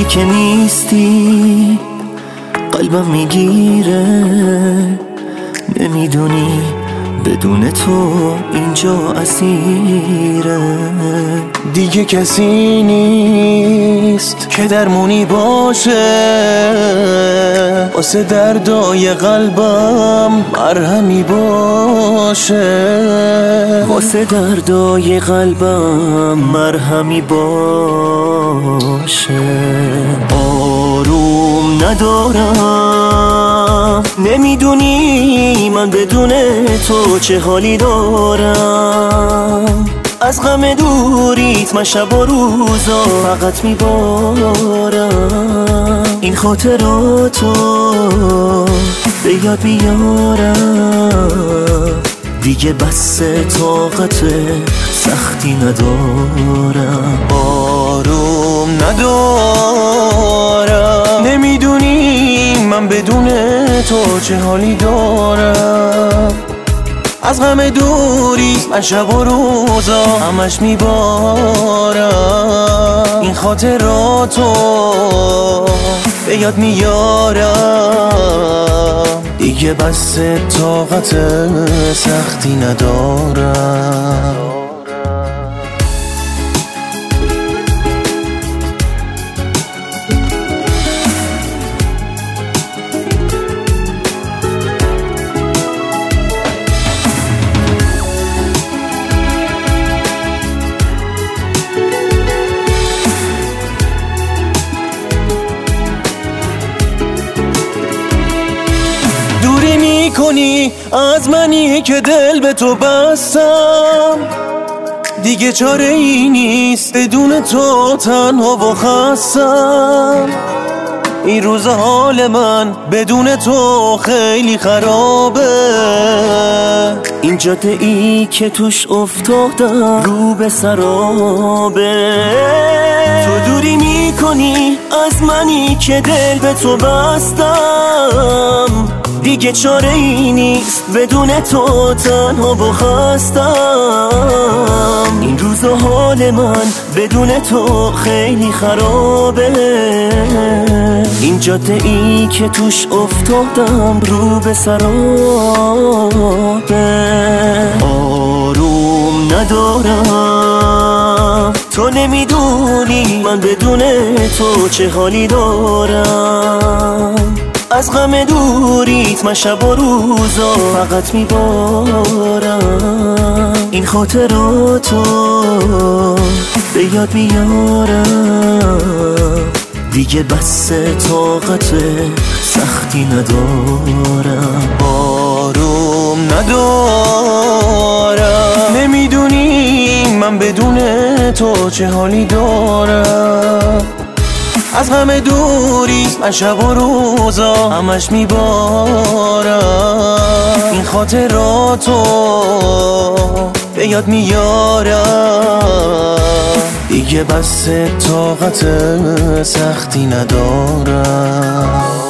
که نیستی قلبم میگیره، نمیدونی بدون تو اینجا اسیره. دیگه کسی نیست که درمونی باشه، واسه دردای قلبم مرهمی باشه، واسه دردای قلبم مرهمی باشه. آروم ندارم، نمیدونی من بدون تو چه حالی دارم. از غم دوریت من شب و روزا فقط میبارم. این خاطراتو به یاد بیارم، دیگه بس طاقت سختی ندارم. آروم ندارم، نمیدونی من بدون تو چه حالی دارم. از غم دوری من شب و روزا همش میبارم. این خاطراتو به یاد میارم، دیگه بس طاقت سختی ندارم. کنی از منی که دل به تو بستم، دیگه چاره ای نیست بدون تو تنها و خستم. این روز حال من بدون تو خیلی خرابه، این جاده ای که توش افتادم رو به سرابه. تو دوری میکنی از منی که دل به تو بستم، دیگه چاره ای نیست بدون تو تنها و خستم. این روز حال من بدون تو خیلی خرابه، این جاده ای که توش افتادم رو به سرابه. آروم ندارم، تو نمیدونی من بدون تو چه حالی دارم. از غم دوریت من شب و روزا فقط میبارم. این خاطراتو به یاد بیارم، دیگه بس طاقت سختی ندارم. آروم ندارم، نمیدونی من بدون تو چه حالی دارم. از غم دوری من شب و روزا همش میبارم. این خاطراتو به یاد میارم، دیگه بس طاقت سختی ندارم.